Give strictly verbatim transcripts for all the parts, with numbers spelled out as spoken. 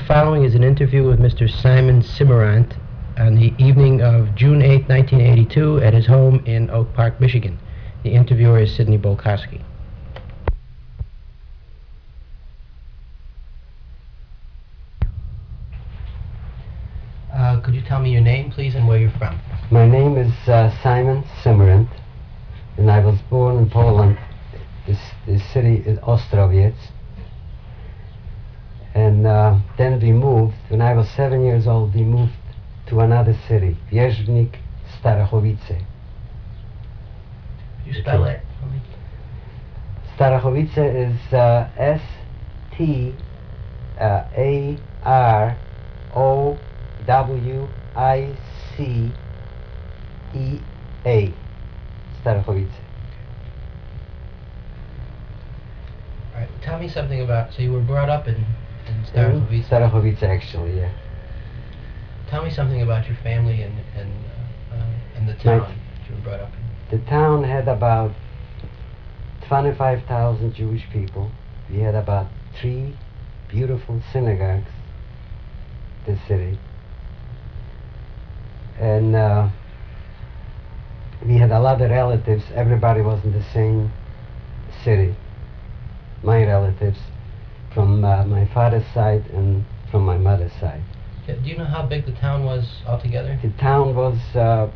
following is an interview with Mister Simon Simmerant on the evening of June eighth, nineteen eighty-two, at his home in Oak Park, Michigan. The interviewer is Sidney Bolkowski. Uh, could you tell me your name, please, and where you're from? My name is uh, Simon Simmerant, and I was born in Poland. This, this city is Ostrowiec. And uh, then we moved. When I was seven years old, we moved to another city, Wierzbnik, Starachowice. Could you spell Okay. it for me? Starachowice is uh, S T A R O W I C E A. Starachowice. All right. Tell me something about. So you were brought up in in In Starachowice. Starachowice, actually, yeah. Tell me something about your family and and uh, uh, and the town Right. that you were brought up in. The town had about twenty-five thousand Jewish people. We had about three beautiful synagogues, this city. And uh, we had a lot of relatives. Everybody was in the same city. My relatives from uh, my father's side and from my mother's side. Yeah, do you know how big the town was altogether? The town was, uh,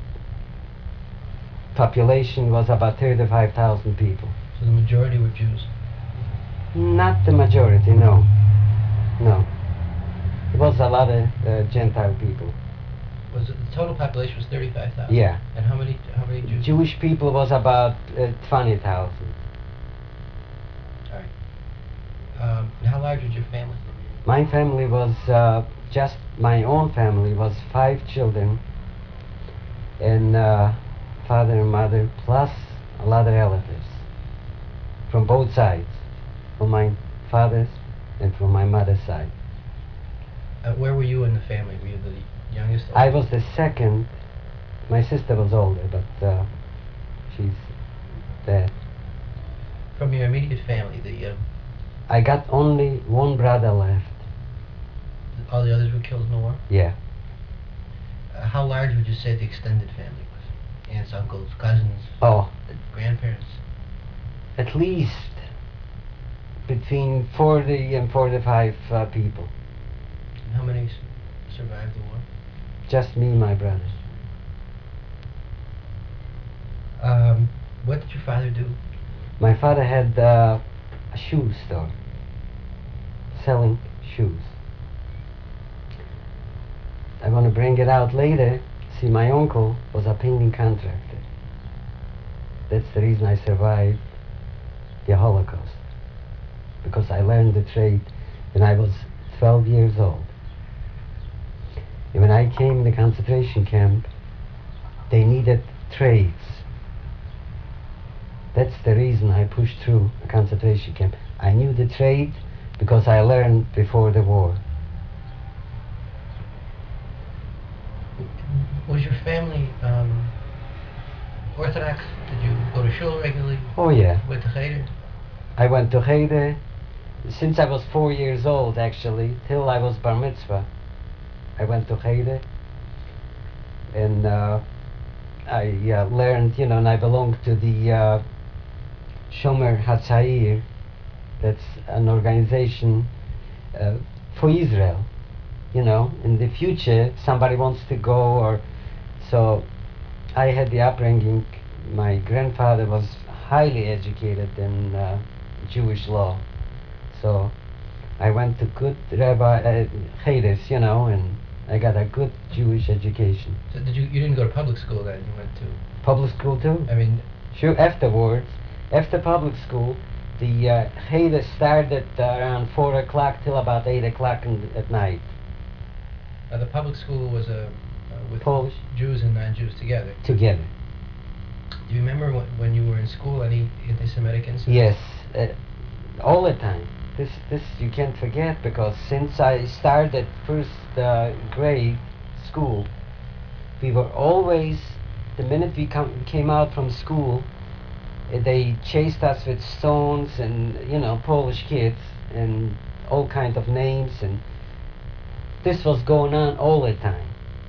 population was about thirty-five thousand people. So the majority were Jews. Not the majority, no. No. It was a lot of uh, Gentile people. Was it, the total population was thirty-five thousand? Yeah. And how many how many Jews? Jewish people was about uh, twenty thousand. All right. Um, and how large was your family? My family was, uh, just my own family was five children and uh, father and mother plus a lot of relatives from both sides, from my father's and from my mother's side. Uh, where were you in the family? Were you the youngest? I was the second. My sister was older, but uh, she's dead. From your immediate family, the uh, I got only one brother left. all the others were killed in the war. Yeah. Uh, how large would you say the extended family was? Aunts, uncles, cousins, Oh, grandparents. at least between forty and forty-five uh, people. And how many s- survived the war? Just me and my brothers. Um, what did your father do? My father had uh, a shoe store, selling shoes. I want to bring it out later. See, my uncle was a painting contractor. That's the reason I survived the Holocaust, because I learned the trade when I was twelve years old. And when I came in the concentration camp, they needed trades. That's the reason I pushed through a concentration camp. I knew the trade because I learned before the war. Was your family um, Orthodox? Did you go to shul regularly? Oh yeah, Went to cheder? I went to Cheder since I was four years old, actually, till I was bar mitzvah. I went to Cheder, and uh, I uh, learned, you know, and I belonged to the uh, Shomer Hatzair. That's an organization uh, for Israel. You know, in the future, somebody wants to go, or so. I had the upbringing. My grandfather was highly educated in uh, Jewish law, so I went to good rabbi uh, cheders, you know, and I got a good Jewish education. So did you? You didn't go to public school then? You went to. Public school too. I mean, Sure. Afterwards, after public school, the uh, cheder started uh, around four o'clock till about eight o'clock in, at night. uh, the public school was a uh, with Polish Jews and non-Jews together. together. Do you remember when, when you were in school any anti-Semitic incidents? Yes, uh, all the time. This this you can't forget, because since I started first uh, grade school, we were always, the minute we come, came out from school, uh, they chased us with stones and, you know, Polish kids and all kind of names, and this was going on all the time.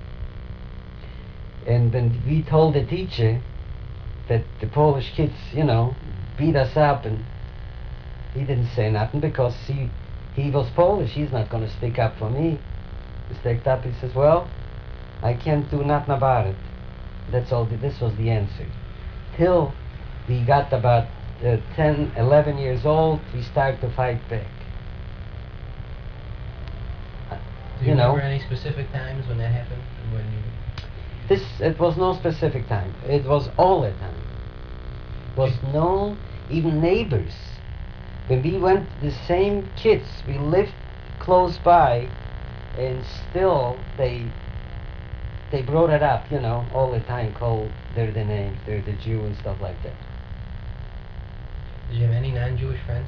And when we told the teacher that the Polish kids, you know, beat us up, and he didn't say nothing because he, he was Polish. He's not going to stick up for me. He stepped up. He says, well, I can't do nothing about it. That's all. This was the answer. Till we got about uh, ten, eleven years old, we started to fight back. Do you, You know, remember any specific times when that happened? When you this, it was no specific time. It was all the time. Was no, even neighbors. When we went, the same kids, we lived close by, and still they they brought it up, you know, all the time, called they're the names, they're the Jew and stuff like that. Did you have any non-Jewish friends?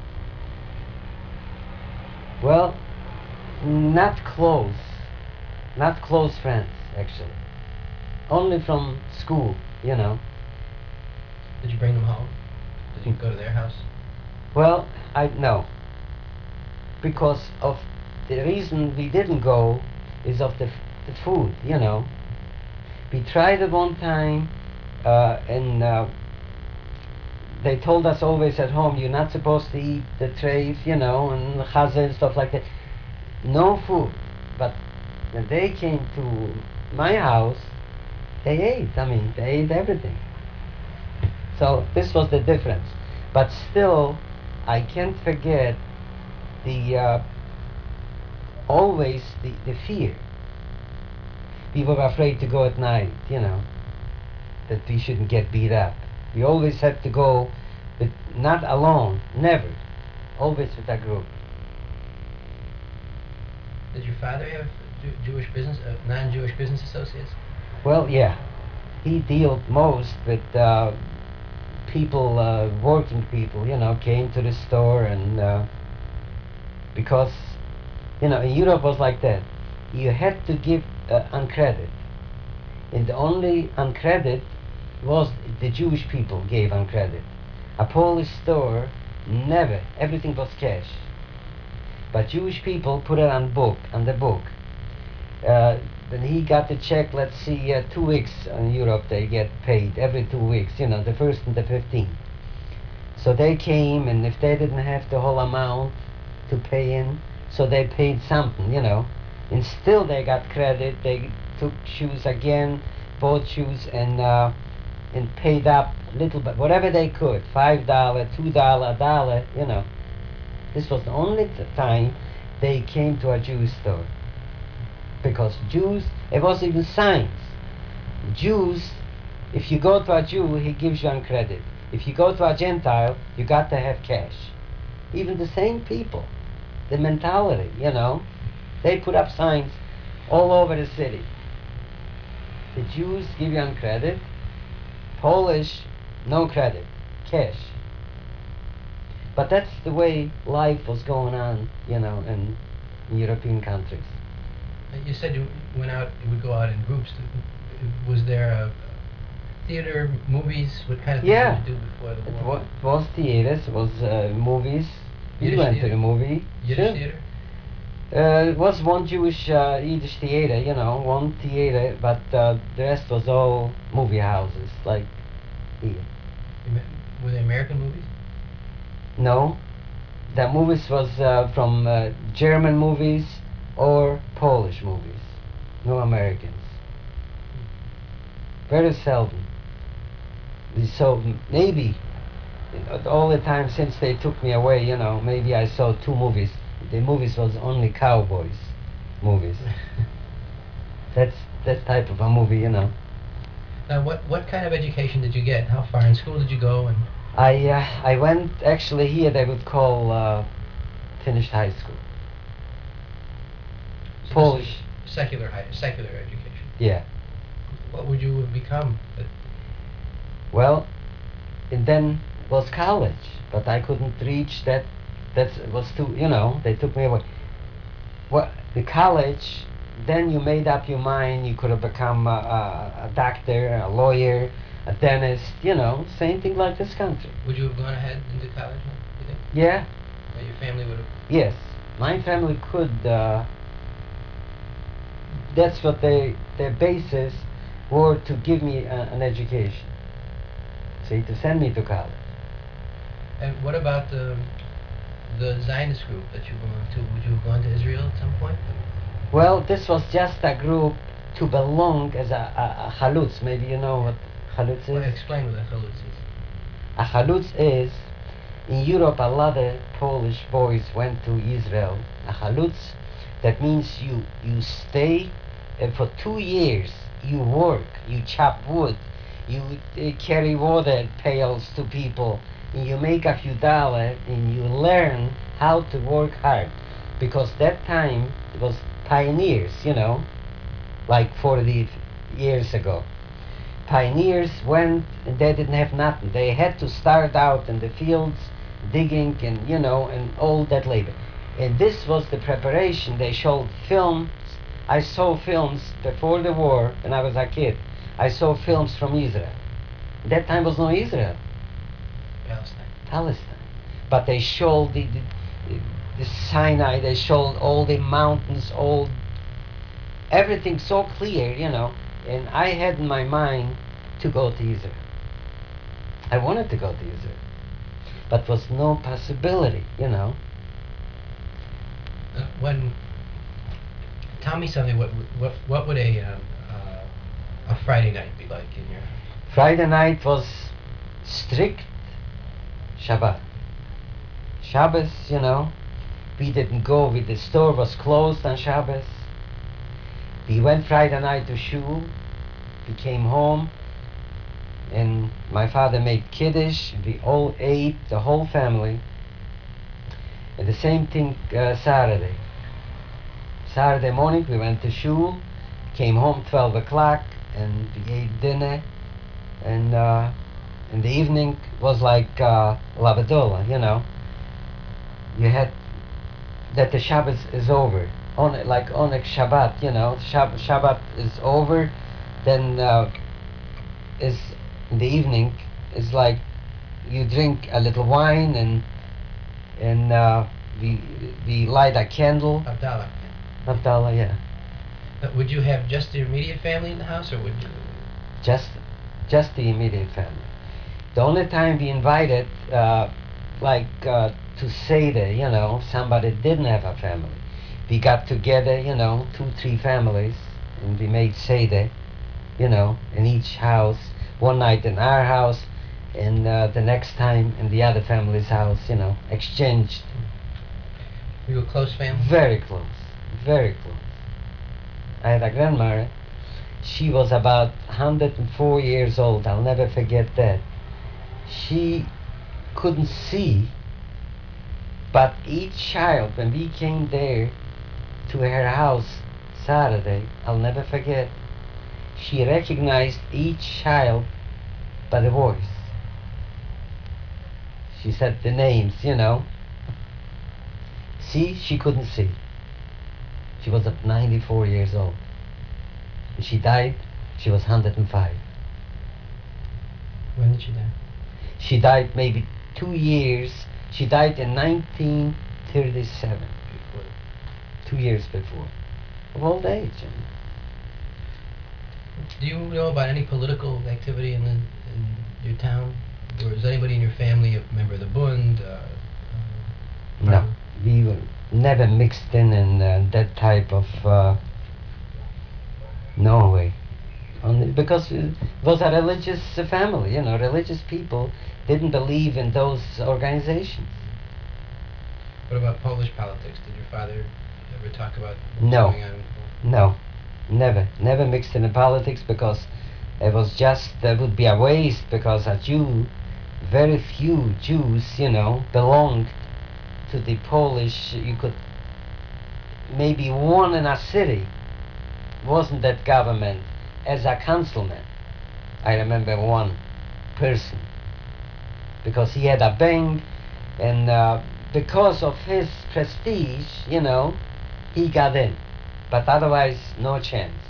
Well, not close, not close friends, actually. Only from school, you know. Did you bring them home? Did you go to their house? Well, I no. Because of the reason we didn't go is of the, f- the food, you know. We tried it one time, uh, and uh, they told us always at home, you're not supposed to eat the treif, you know, and chazah and stuff like that. No food. But when they came to my house, they ate. I mean, they ate everything. So this was the difference. But still, I can't forget the uh, always the, the fear. We were afraid to go at night, you know, that we shouldn't get beat up. We always had to go, with not alone, never, always with a group. Did your father have Jew- Jewish business, uh, non-Jewish business associates? Well, yeah, he dealt most with uh, people, uh, working people, you know, came to the store, and uh, because, you know, in Europe was like that. You had to give uh, on credit. And the only on credit was the Jewish people gave on credit. A Polish store, never, everything was cash. But Jewish people put it on book, on the book. Uh, when he got the check, let's see, uh, two weeks in Europe they get paid, every two weeks, you know, the first and the fifteenth. So they came, and if they didn't have the whole amount to pay in, so they paid something, you know. And still they got credit. They took shoes again, bought shoes, and uh, and paid up a little bit, whatever they could, five dollar, two dollar, dollar, you know. This was the only t- time they came to a Jewish store, because Jews, it was even signs. Jews, if you go to a Jew, he gives you on credit. If you go to a Gentile, you got to have cash. Even the same people, the mentality, you know. They put up signs all over the city. The Jews give you on credit. Polish, no credit, cash. But that's the way life was going on, you know, in European countries. Uh, You said you went out, you would go out in groups. Was there a theater, movies? What kind of things Yeah. did you do before the It war? wa- was theaters, it was uh, movies. We Yiddish went to theater? the movie. Yiddish Sure. theater? Uh, it was one Jewish uh, Yiddish theater, you know, one theater, but uh, the rest was all movie houses, like here. You met- Were they American movies? No, the movies was uh, from uh, German movies or Polish movies. No Americans. Very seldom. So m- maybe uh, all the time since they took me away, you know, maybe I saw two movies. The movies was only cowboys movies. That's that type of a movie, you know. Now, what, what kind of education did you get? How far in school did you go? And I uh, I went actually here they would call uh, finished high school. so this Polish. is secular, high, secular education. Yeah. What would you have become? Uh, Well, and then was college, but I couldn't reach that. That was too, you know, they took me away. Well, the college, then you made up your mind. You could have become a, a, a doctor, a lawyer, a dentist, you know, same thing like this country. Would you have gone ahead into college, huh, you think? Yeah, Or your family would have? yes. My family could uh, that's what they their basis were to give me a, an education. See, to send me to college. And what about the the Zionist group that you belong to? Would you have gone to Israel at some point? Well, this was just a group to belong as a, a, a halutz. Maybe you know what halutz Well, is? explain what a chalutz is. A halutz is, in Europe, a lot of Polish boys went to Israel. A halutz, that means you, you stay and for two years, you work, you chop wood, you uh, carry water pails to people, and you make a few dollars, and you learn how to work hard. Because that time, it was pioneers, you know, like forty years ago. Pioneers went and they didn't have nothing. They had to start out in the fields, digging and you know and all that labor. And this was the preparation. They showed films. I saw films before the war when I was a kid. I saw films from Israel. That time was no Israel, Palestine. Palestine. But they showed the, the, the Sinai. They showed all the mountains, all everything so clear, you know. And I had in my mind to go to Israel. I wanted to go to Israel, but was no possibility, you know. Uh, when tell me something. What what what would a um, uh, a Friday night be like in your? Friday night was strict Shabbat. Shabbos, you know, we didn't go. We, the store was closed on Shabbos. We went Friday night to shul. We came home, and my father made kiddush. We all ate, the whole family. And the same thing uh, Saturday. Saturday morning we went to shul, came home twelve o'clock, and we ate dinner. And uh, in the evening was like uh, Lavadola, you know. You had that the Shabbos is over. On like on a Shabbat, you know, Shab- Shabbat is over, then uh, is in the evening is like you drink a little wine and and uh, we we light a candle. Abdallah. Abdallah, yeah. Uh, would you have just the immediate family in the house, or would you? Just just the immediate family. The only time we invited, uh, like uh, to Seder, you know, somebody didn't have a family. We got together, you know, two, three families, and we made Seder, you know, in each house. One night in our house, and uh, the next time in the other family's house, you know, exchanged. Were you a close family? Very close, very close. I had a grandmother. She was about one hundred four years old. I'll never forget that. She couldn't see, but each child, when we came there to her house Saturday, I'll never forget, she recognized each child by the voice. She said the names, you know. See, she couldn't see. She was at ninety-four years old. And she died, she was one hundred five. When did she die? She died maybe two years. She died in nineteen thirty-seven, Before. two years before, of old age. You know. Do you know about any political activity in the in your town, or is anybody in your family a member of the Bund? Uh, uh, No, we were never mixed in in uh, that type of. Uh, no way. Only because it was a religious uh, family, you know, religious people didn't believe in those organizations. What about Polish politics? Did your father ever talk about what was No. going on? No, never, never mixed in the politics because it was just, that would be a waste because a Jew, very few Jews, you know, belonged to the Polish, you could, maybe one in a city wasn't that government as a councilman. I remember one person because he had a bank and uh, because of his prestige, you know, he got in. But otherwise, no chance.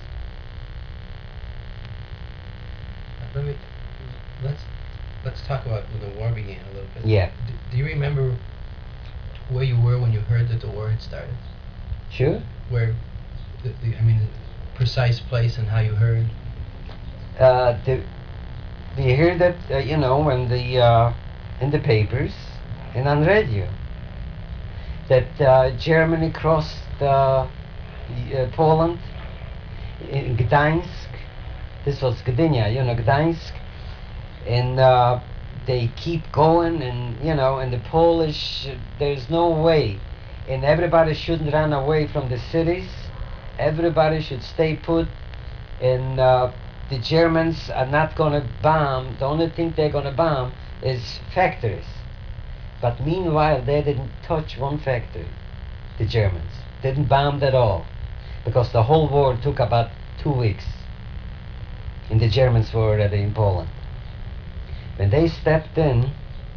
Uh, Let me let's let's talk about when the war began a little bit. Yeah, D- do you remember where you were when you heard that the war had started? sure. Where, the, the, I mean, precise place and how you heard? Uh, the, we heard that, uh, you know, when the uh, in the papers and on radio that uh, Germany crossed uh, uh, Poland in Gdańsk. This was Gdynia, you know, Gdańsk, and uh, they keep going, and you know, and the Polish, there's no way, and everybody shouldn't run away from the cities. Everybody should stay put, and uh, the Germans are not gonna bomb. The only thing they're gonna bomb is factories. But meanwhile, they didn't touch one factory. The Germans didn't bomb at all, because the whole war took about two weeks. And the Germans were already in Poland. When they stepped in,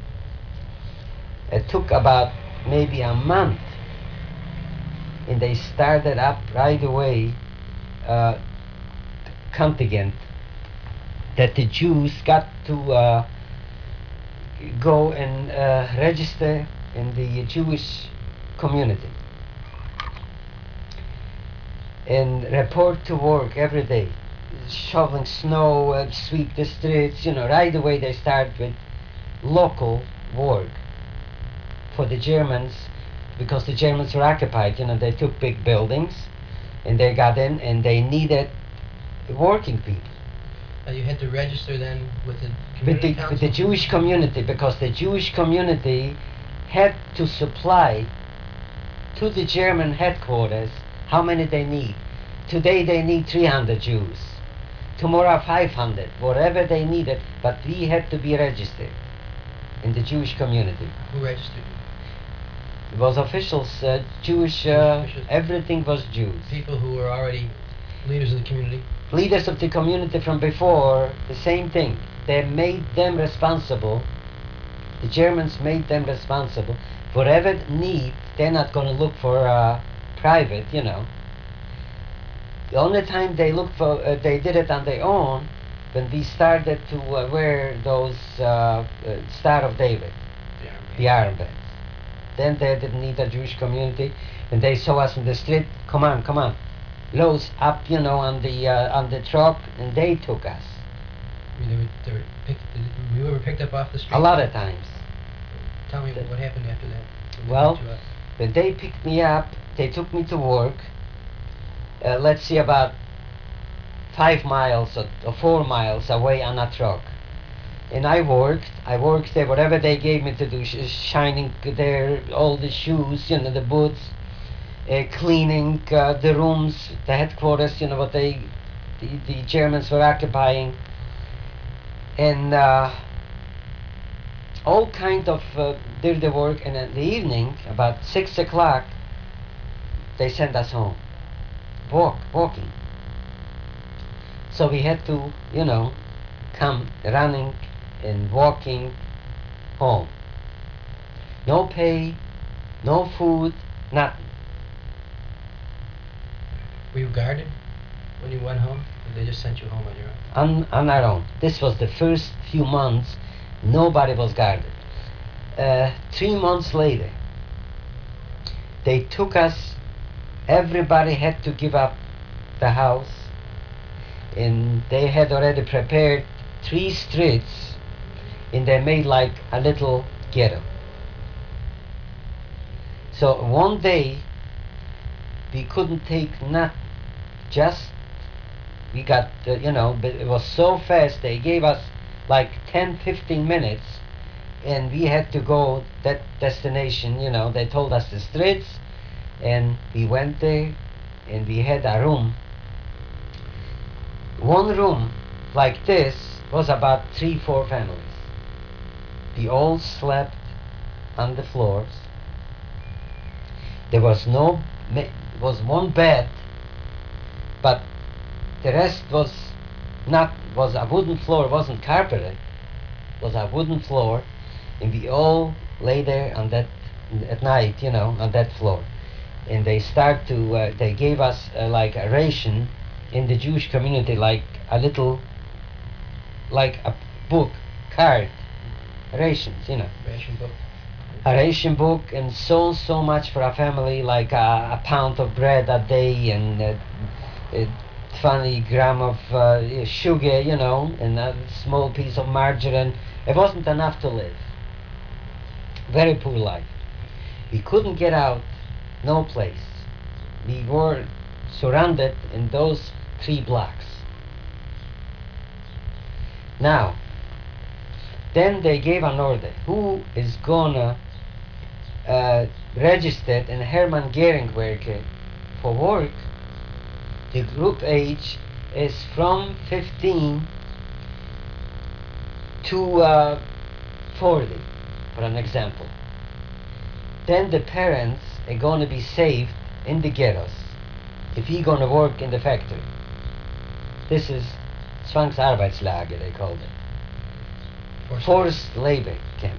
it took about maybe a month, and they started up right away uh, contingent that the Jews got to uh, go and uh, register in the Jewish community and report to work every day, shoveling snow, uh, sweep the streets, you know, right away they start with local work for the Germans, because the Germans were occupied, you know, they took big buildings and they got in and they needed working people. Uh, you had to register then with the With community the, council? with the Jewish community, because the Jewish community had to supply to the German headquarters how many they need. Today they need three hundred Jews. Tomorrow five hundred, whatever they needed, but we had to be registered in the Jewish community. Who registered you? It was officials, uh, Jewish, uh, Jewish officials. Everything was Jews. People who were already leaders of the community? Leaders of the community from before, the same thing. They made them responsible. The Germans made them responsible. Whatever need, they're not going to look for uh, private, you know. The only time they looked for, uh, they did it on their own, when we started to uh, wear those uh, uh, Star of David, the armbands. Then they didn't need a Jewish community, and they saw us in the street. Come on, come on, loads up, you know, on the uh, on the truck, and they took us. They were, they were picked, did you ever picked up off the street? A lot of times. Tell me The- what happened after that. when they Well, picked you up. when they picked me up, they took me to work. Uh, let's see, about five miles or, or four miles away on a truck. And I worked. I worked there, whatever they gave me to do, sh- shining their all the shoes, you know, the boots, uh, cleaning uh, the rooms, the headquarters, you know, what they, the, the Germans were occupying, and uh, all kind of uh, dirty work. And in the evening, about six o'clock, they sent us home. Walk, walking. So we had to, you know, come running and walking home. No pay, no food, nothing. Were you guarded when you went home? Or they just sent you home on your own? On, on our own. This was the first few months, nobody was guarded. Uh, three months later, they took us, everybody had to give up the house, and they had already prepared three streets, and they made like a little ghetto. So one day, we couldn't take nothing, just, we got, uh, you know, but it was so fast, they gave us like ten, fifteen minutes, and we had to go that destination, you know, they told us the streets, and we went there, and we had a room. One room like this was about three, four families. We all slept on the floors. There was no, ma- was one bed, but the rest was not, was a wooden floor, wasn't carpeted, was a wooden floor, and we all lay there on that, at night, you know, on that floor. And they start to, uh, they gave us uh, like a ration in the Jewish community, like a little, like a book, card, rations, you know. Ration book? A ration book, and so, so much for a family, like a, a pound of bread a day, and uh, uh, twenty gram of uh, sugar, you know, and a small piece of margarine. It wasn't enough to live. Very poor life. We couldn't get out, no place. We were surrounded in those three blocks. Now, then they gave an order. Who is gonna uh, register in Hermann Goering Werke for work? The group age is from fifteen to uh, forty, for an example. Then the parents are gonna be saved in the ghettos if he gonna work in the factory. This is Zwangsarbeitslager, they called it. Forced Forced labor camp.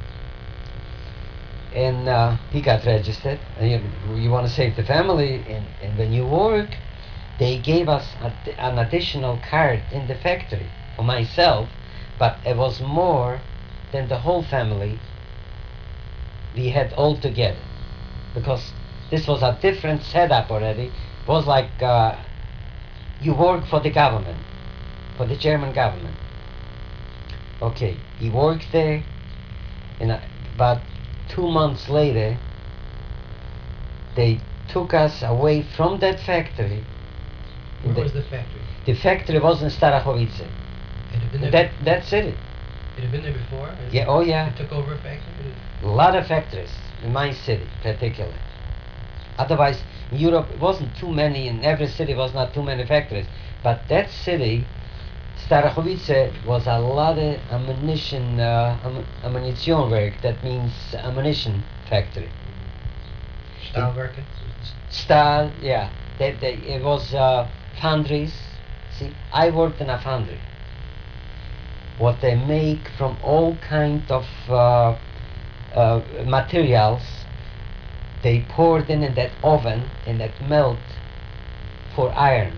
And uh, he got registered. And you, you want to save the family, and, and when you work, they gave us a, an additional card in the factory for myself, but it was more than the whole family we had all together, because this was a different setup already. It was like uh, you work for the government, for the German government. Okay, he worked there, and uh, about two months later, they took us away from that factory. Where the, was the factory? The factory was in Starachowice. It had been there. That that's it. It had been there before. Is Yeah. it- Oh yeah. It took over a factory. A lot of factories in my city, particularly. Otherwise, in Europe, it wasn't too many. In every city, was not too many factories. But that city, Starachowice, was a lot of ammunition, uh, am- ammunition work. That means ammunition factory. Stahlwerke. Stahl, yeah. They, they, it was uh, foundries. See, I worked in a foundry. What they make from all kind of uh, uh, materials, they poured in in that oven and that melt for iron.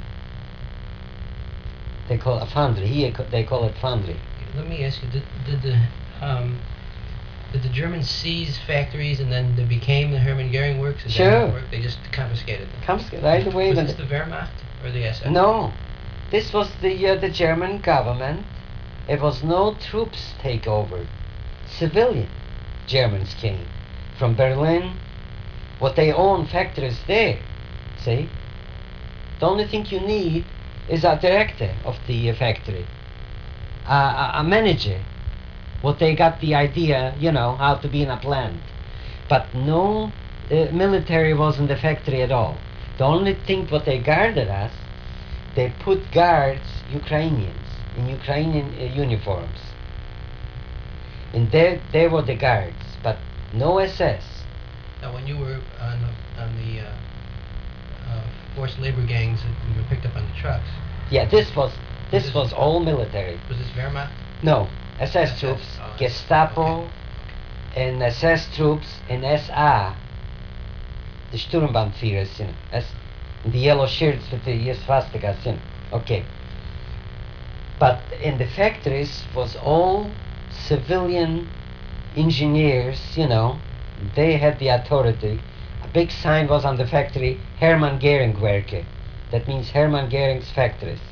They call it a foundry. Here co- they call it foundry. Let me ask you: Did, did the um, did the Germans seize factories and then there became the Hermann Goering Works? Is that how Sure. it worked? They just confiscated them. Comes right away. Was when this the- the Wehrmacht or the S S? No, this was the uh, the German government. It was no troops take over. Civilian Germans came from Berlin. What they own factories there. See, the only thing you need is a director of the uh, factory, uh, a, a manager. What they got the idea, you know, how to be in a plant, but no uh, military was in the factory at all. The only thing what they guarded us, they put guards, Ukrainians, in Ukrainian uh, uniforms. And they, they were the guards, but no S S. Now, when you were on the, on the uh, uh, forced labor gangs and you were picked up on the trucks, Yeah, this was this This- was all military. was this Wehrmacht? No, S S S S, troops, oh, Gestapo, okay. and S S troops, and S A, the Sturmbannführers, you know, S, the yellow shirts with the swastikas, you know. Okay. But in the factories was all civilian engineers, you know. They had the authority. A big sign was on the factory, Hermann Goering Werke. That means Hermann Goering's factories.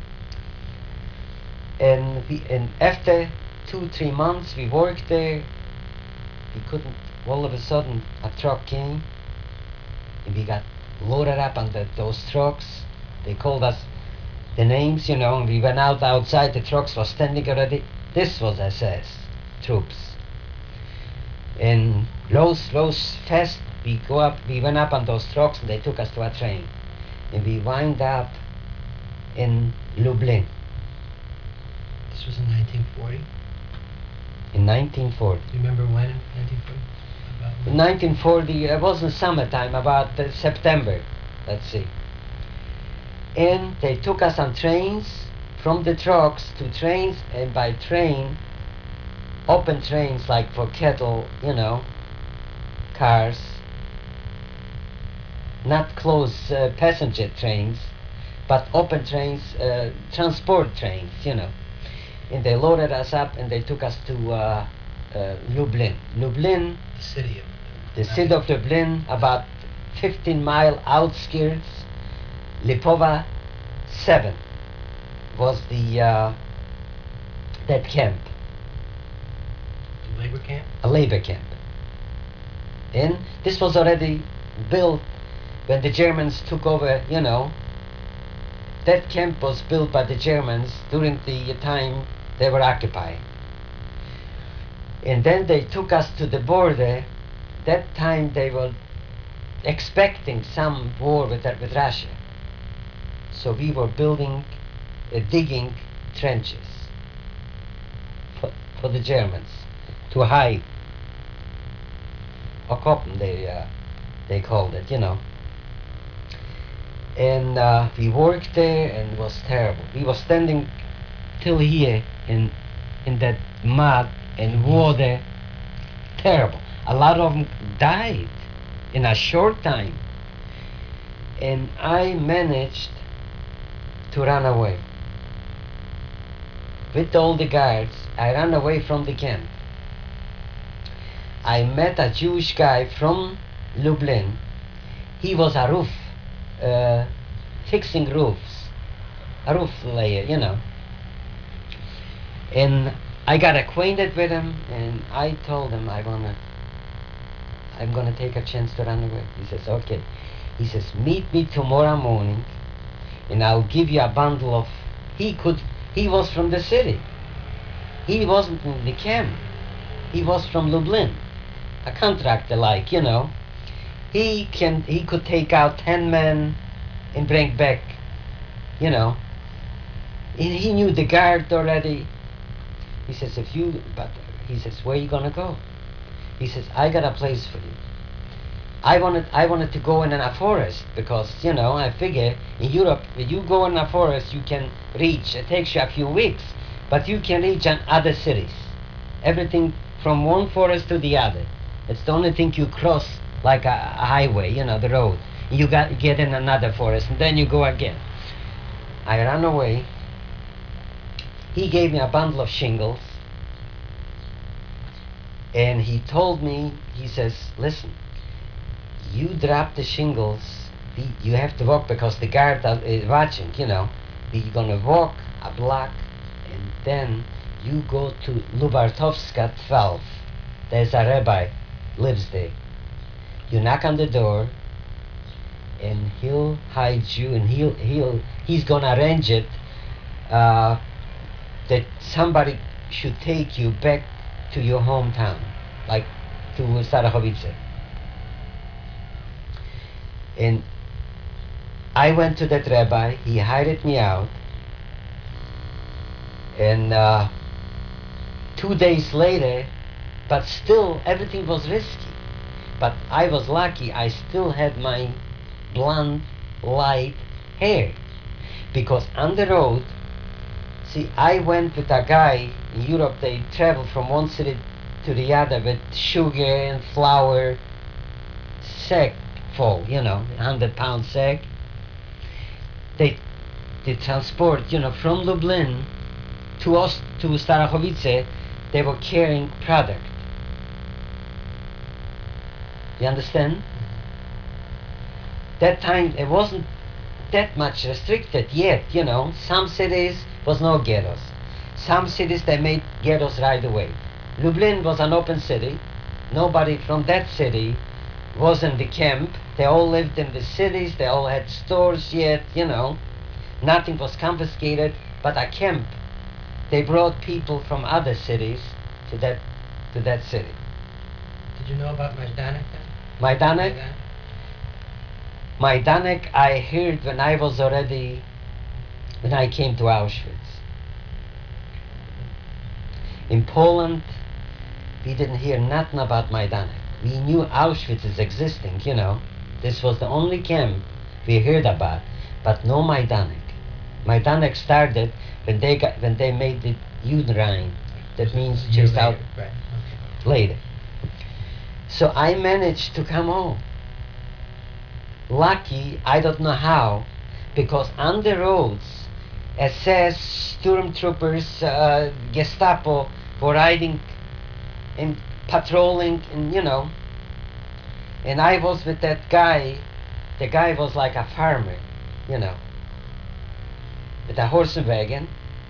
And, we, and after two, three months, we worked there. We couldn't, all of a sudden, a truck came, and we got loaded up on the, those trucks. They called us the names, you know, and we went out outside. The trucks were standing already. This was S S troops. And Los, Los fast, we go up, we went up on those trucks, and they took us to a train. And we wind up in Lublin This was in nineteen forty. in nineteen forty. Do you remember when in nineteen forty? About when? In nineteen forty, it wasn't summertime, about uh, September, let's see. And they took us on trains, from the trucks to trains, and by train, open trains like for cattle, you know, cars, not closed uh, passenger trains, but open trains, uh, transport trains, you know. And they loaded us up and they took us to uh, uh, Lublin. Lublin, The city of. the city of Lublin, about fifteen mile outskirts, Lipova seven was the uh, that camp, Labor camp? a labor camp. And this was already built when the Germans took over, you know. That camp was built by the Germans during the time they were occupying. And then they took us to the border. That time they were expecting some war with, with Russia. So we were building, uh, digging trenches for, for the Germans to hide. Okopn, they, uh, they called it, you know. And uh, we worked there, and it was terrible. We were standing till here in, in that mud and water. Terrible. A lot of them died in a short time. And I managed to run away. With all the guards, I ran away from the camp. I met a Jewish guy from Lublin. He was a roof, uh, fixing roofs, a roof layer, you know. And I got acquainted with him, and I told him I wanna, I'm gonna take a chance to run away. He says, okay. He says, meet me tomorrow morning, and I'll give you a bundle of, he could, he was from the city. He wasn't in the camp. He was from Lublin, a contractor like, you know. He can, he could take out ten men and bring back, you know. And he knew the guard already. He says, if you, but he says, where are you gonna go? He says, I got a place for you. I wanted, I wanted to go in a forest because, you know, I figure in Europe, when you go in a forest, you can reach, it takes you a few weeks, but you can reach in other cities. Everything from one forest to the other. It's the only thing you cross like a, a highway, you know, the road. You got get in another forest, and then you go again. I ran away. He gave me a bundle of shingles, and he told me, he says, listen, you drop the shingles, you have to walk because the guard is watching, you know. You're gonna walk a block, and then you go to Lubartovska twelve. There's a rabbi, lives there. You knock on the door, and he'll hide you, and he'll, he'll, he's gonna arrange it, uh, that somebody should take you back to your hometown, like to Starachovice. And I went to that rabbi, he hired me out, and uh, two days later, but still everything was risky. But I was lucky, I still had my blonde, light hair. Because on the road, see, I went with a guy in Europe, they traveled from one city to the other with sugar and flour, sack full, you know, one hundred pound sack. They, they transport, you know, from Lublin to us, to Starachovice, they were carrying product. You understand? That time, it wasn't that much restricted yet, you know. Some cities was no ghettos. Some cities, they made ghettos right away. Lublin was an open city. Nobody from that city was in the camp. They all lived in the cities. They all had stores yet, you know. Nothing was confiscated, but a camp. They brought people from other cities to that, to that city. Did you know about Majdanek then? Majdanek? Majdanek I heard when I was already, when I came to Auschwitz. In Poland, we didn't hear nothing about Majdanek. We knew Auschwitz is existing, you know. This was the only camp we heard about, but no Majdanek. Majdanek started when they got, when they made the Judenrein. That means chased out Right. Okay. later. So I managed to come home. Lucky, I don't know how, because on the roads, S S, stormtroopers, uh, Gestapo were riding and patrolling, and you know. And I was with that guy. The guy was like a farmer, you know. with a horse and wagon,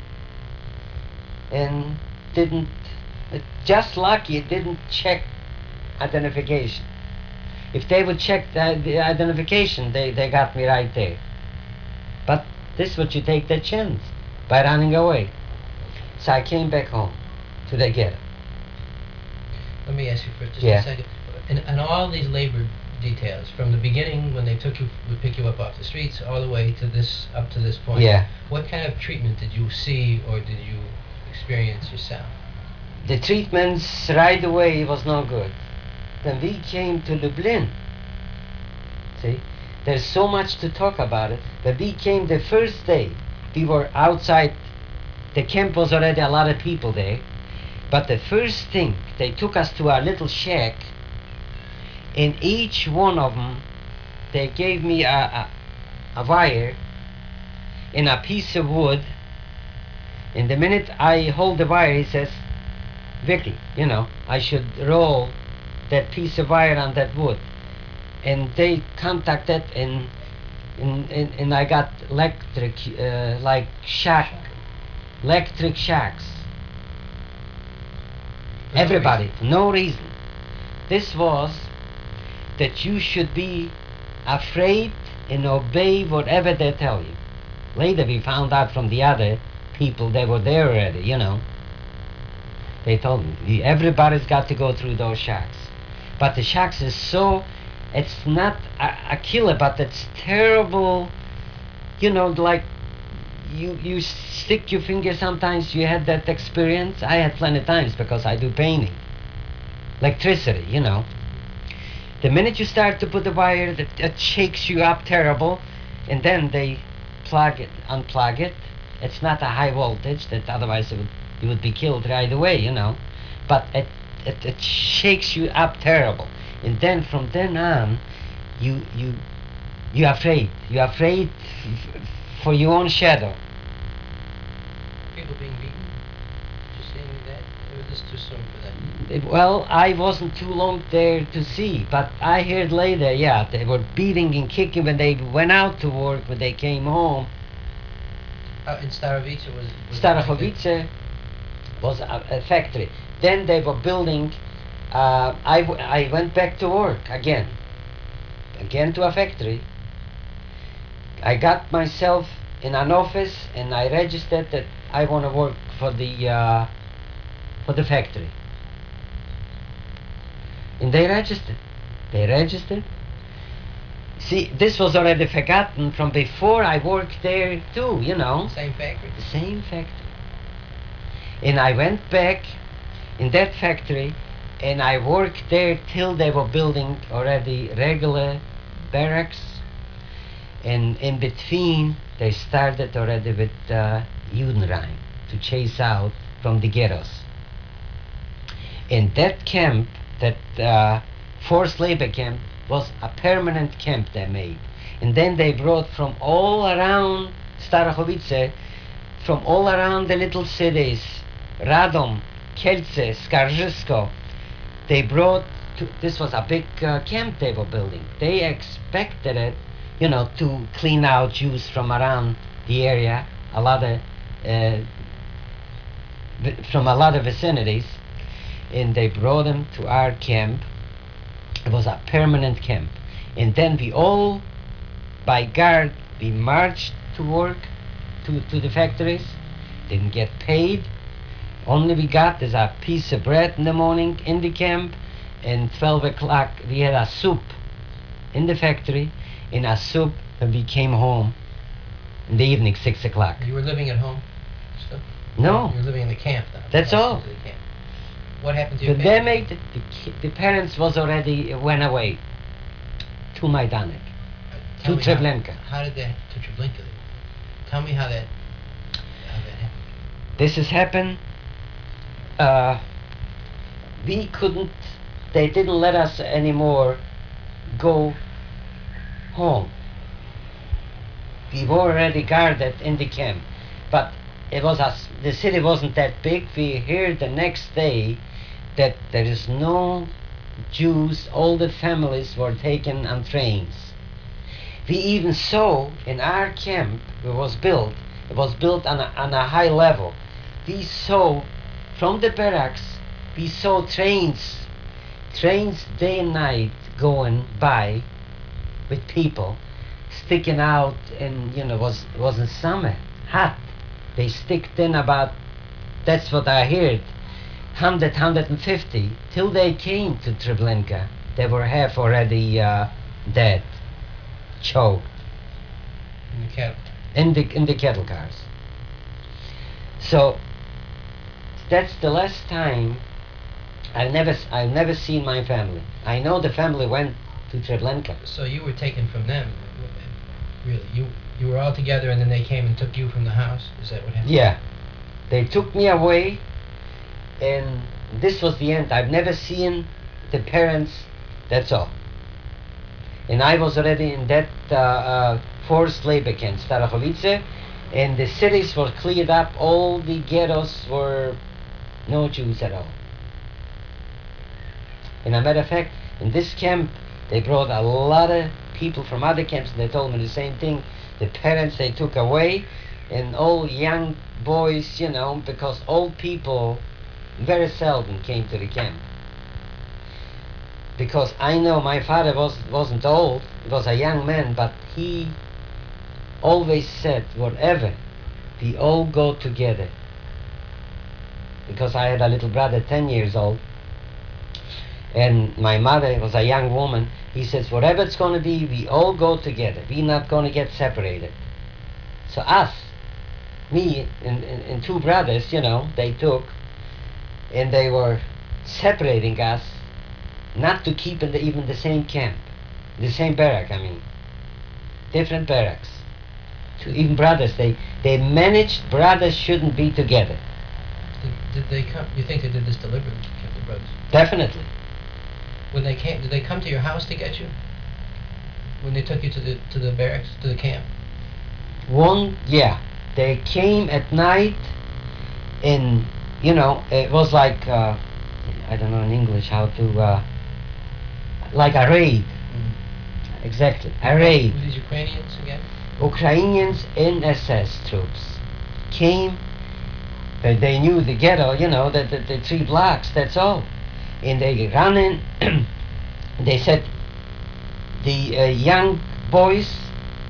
and didn't, it, just lucky it didn't check identification. If they would check the, the identification, they, they got me right there. But this is what you take the chance, by running away. So I came back home to the ghetto. Let me ask you for just Yeah. a second. And, and all these labor details, from the beginning when they took you, would pick you up off the streets, all the way to this, up to this point. Yeah. What kind of treatment did you see or did you experience yourself? The treatments right away was no good. Then we came to Lublin. See, there's so much to talk about it. But we came the first day. We were outside. The camp was already a lot of people there. But the first thing, they took us to our little shack. In each one of them, they gave me a, a, a wire in a piece of wood. And the minute I hold the wire, he says, Vicky, you know, I should roll that piece of wire on that wood. And they contacted, and and, and, and I got electric, uh, like shock, electric shocks. For no Everybody, reason. for no reason. This was that you should be afraid and obey whatever they tell you. Later we found out from the other people, they were there already, you know. They told me, everybody's got to go through those shocks. But the shocks is so, it's not a, a killer, but it's terrible, you know, like you, you stick your finger sometimes. You had that experience? I had plenty of times because I do painting. Electricity, you know. The minute you start to put the wire, it, it shakes you up terrible, and then they plug it, unplug it. It's not a high voltage, that otherwise it would, you would be killed right away, you know. But it, it, it shakes you up terrible. And then from then on, you, you, you're afraid. You're afraid f- for your own shadow. People being beaten? Did you see any of that? Or was this too soon for that? It- Well, I wasn't too long there to see, but I heard later, yeah, they were beating and kicking when they went out to work, when they came home. Uh, in Starovice was... was it like that? Starachowice was a, a factory. Then they were building, uh, I, w- I went back to work again, again to a factory. I got myself in an office and I registered that I want to work for the, uh, for the factory. And they registered. They registered. See, this was already forgotten from before I worked there too, you know. Same factory? The same factory. And I went back in that factory and I worked there till they were building already regular barracks. And in between, they started already with uh, Judenrein to chase out from the ghettos. In that camp, that uh, forced labor camp, was a permanent camp they made. And then they brought from all around Starachowice, from all around the little cities, Radom, Kielce, Skarżysko, they brought, to, this was a big uh, camp they were building. They expected it, you know, to clean out Jews from around the area, a lot of, uh, vi- from a lot of vicinities, and they brought them to our camp. It was a permanent camp. And then we all, by guard, we marched to work, to, to the factories, didn't get paid. Only we got is a piece of bread in the morning in the camp, and twelve o'clock we had a soup in the factory, in a soup when we came home in the evening, six o'clock. You were living at home still? No, You were living in the camp now? That's Close all. to the camp. What happened to your the family? they made, the, ki- the parents was already, went away to Majdanek, Tell to me how- Treblinka. How did that, to Treblinka? Tell me how that, how that happened. This has happened. Uh, we couldn't, they didn't let us anymore go home. We were already guarded in the camp, but it was us, the city wasn't that big. We heard the next day that there is no Jews, all the families were taken on trains. We even saw in our camp, it was built, It was built on a, on a high level. We saw, from the barracks, we saw trains, trains day and night going by with people sticking out, and you know, was was in summer, hot. They sticked in about, that's what I heard, one hundred, one hundred fifty, till they came to Treblinka. They were half already uh, dead, choked, In the cattle. in the, in the cattle cars. So, that's the last time I've never, s- I've never seen my family. I know the family went to Treblinka. So you were taken from them, really? You you were all together, and then they came and took you from the house? Is that what happened? Yeah. They took me away, and this was the end. I've never seen the parents, that's all. And I was already in that uh, uh, forced labor camp, Starachovice, and the cities were cleared up. All the ghettos were no Jews at all. And a matter of fact, in this camp, they brought a lot of people from other camps, and they told me the same thing. The parents they took away, and all young boys, you know, because old people very seldom came to the camp. Because I know my father was, wasn't old, he was a young man, but he always said, whatever, we all go together. Because I had a little brother, ten years old, and my mother was a young woman. He says, whatever it's going to be, we all go together. We're not going to get separated. So us, me and, and, and two brothers, you know, they took, and they were separating us, not to keep in the, even the same camp, the same barrack, I mean. Different barracks. To even brothers, they, they managed brothers shouldn't be together. Did, did they come? You think they did this deliberately, kept the brothers? Definitely. When they came, did they come to your house to get you? When they took you to the to the barracks, to the camp? One, yeah, they came at night, and you know, it was like uh, I don't know in English how to uh, like a raid. Mm. Exactly, a raid. Were these Ukrainians again? Ukrainians and S S troops came. They, they knew the ghetto, you know, the, the, the three blocks. That's all, and they ran in. They said the uh, young boys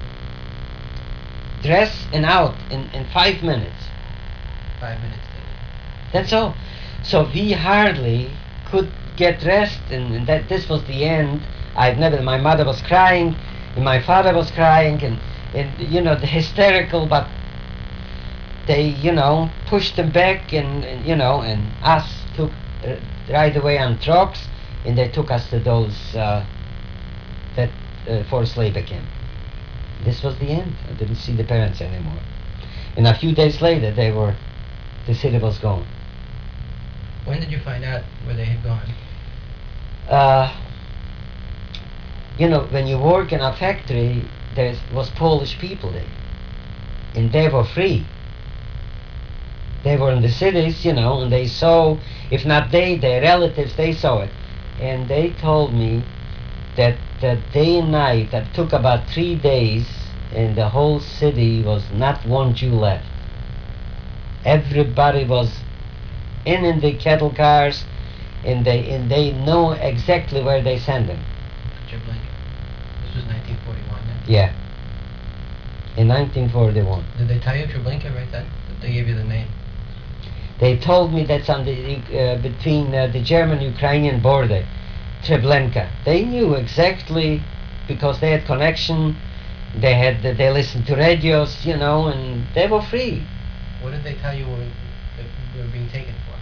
dress and out in, in five minutes. Five minutes. They That's all. So we hardly could get rest, and, and that this was the end. I've never. My mother was crying, and my father was crying, and and you know the hysterical, but they you know pushed them back, and, and you know, and us took uh, right away on trucks, and they took us to those uh, that uh, forced labor camp. This was the end. I didn't see the parents anymore. And a few days later, they were, the city was gone. When did you find out where they had gone? Uh, you know, when you work in a factory, there was Polish people there, and they were free. They were in the cities, you know, and they saw, if not they, their relatives, they saw it. And they told me that that day and night, that took about three days, and the whole city was not one Jew left. Everybody was in in the cattle cars, and they and they know exactly where they send them. Treblinka. This was nineteen forty-one then? Yeah. In nineteen forty-one. Did they tell you Treblinka right then? Did they give you the name? They told me that's on the uh, between uh, the German-Ukrainian border, Treblinka. They knew exactly because they had connection. They had they listened to radios, you know, and they were free. What did they tell you were, that you were being taken for?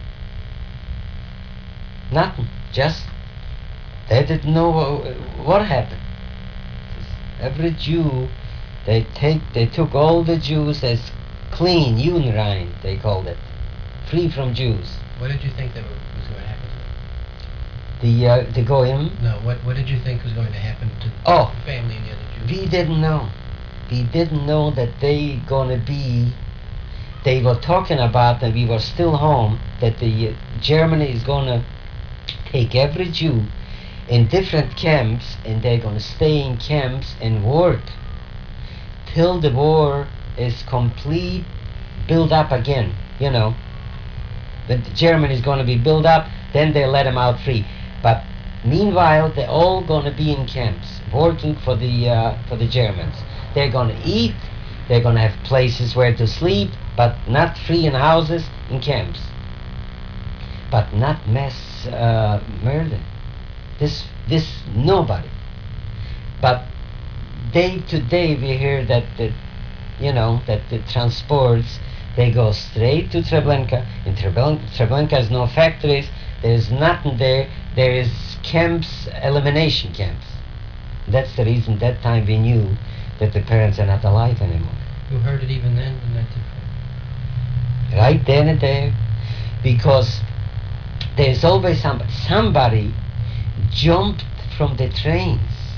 Nothing. Just they didn't know what, what happened. Every Jew, they take they took all the Jews as clean, Unrein, they called it, free from Jews. What did you think that were, was going to happen to them? The uh, the goyim. No, what what did you think was going to happen to Oh. the family and the other Jews? We didn't know. We didn't know that they gonna be. They were talking about, and we were still home, that the uh, Germany is gonna take every Jew in different camps, and they're gonna stay in camps and work till the war is complete build up again, you know. When Germany is going to be built up, then they let them out free. But meanwhile, they're all going to be in camps, working for the uh, for the Germans. They're going to eat, they're going to have places where to sleep, but not free in houses, in camps. But not mass uh, murder. This, this, nobody. But day to day we hear that the, you know, that the transports, they go straight to Treblinka. In Treblinka, Treblinka has no factories, there is nothing there, there is camps, elimination camps. That's the reason that time we knew that the parents are not alive anymore. You heard it even then, in nineteen forty? Right then and there, because there's always somebody, somebody jumped from the trains.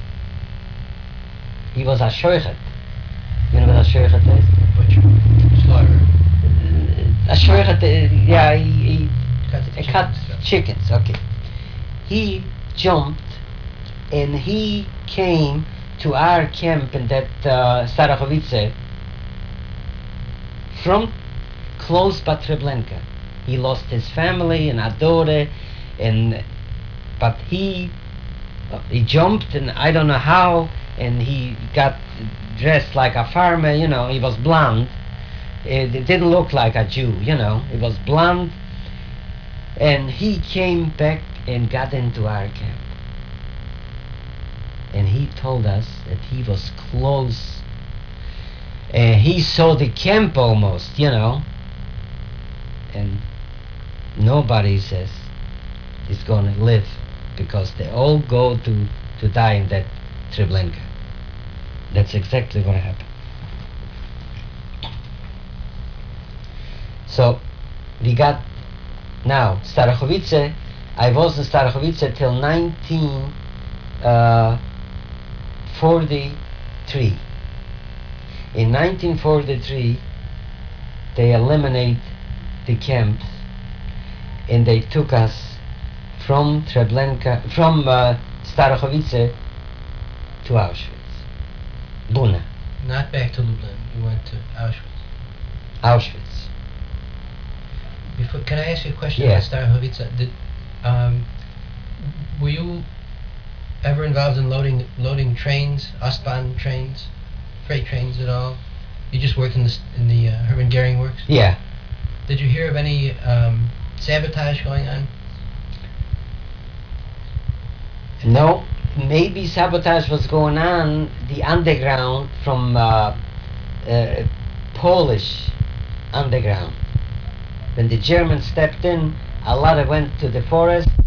He was a shoichet. You know what a shoichet is? Butcher. Slaughterer. A shoichet, uh, yeah, he, he Cut the uh, cut chickens. chickens, okay. He jumped and he came to our camp in that uh, Starachovice from close by Treblinka. He lost his family and Adore, and but he uh, he jumped, and I don't know how, and he got dressed like a farmer, you know. He was blonde. It, it didn't look like a Jew, you know. He was blonde, and he came back and got into our camp. And he told us that he was close. And he saw the camp almost, you know. And nobody says is going to live, because they all go to, to die in that Treblinka. That's exactly what happened. So we got now Starachovice. I was in Starachovice till nineteen forty-three. In nineteen forty-three, they eliminate the camps, and they took us from Treblinka, from uh, Starachovice to Auschwitz. Buna, Not back to Lublin. You went to Auschwitz. Auschwitz. Before, can I ask you a question Yeah. about Starachovice? Did, um, were you ever involved in loading loading trains, Ostbahn trains, freight trains at all? You just worked in the s- in the uh, Hermann Goering Works. Yeah. Did you hear of any um, sabotage going on? No, maybe sabotage was going on, the underground from uh, uh, Polish underground. When the Germans stepped in, a lot of went to the forest,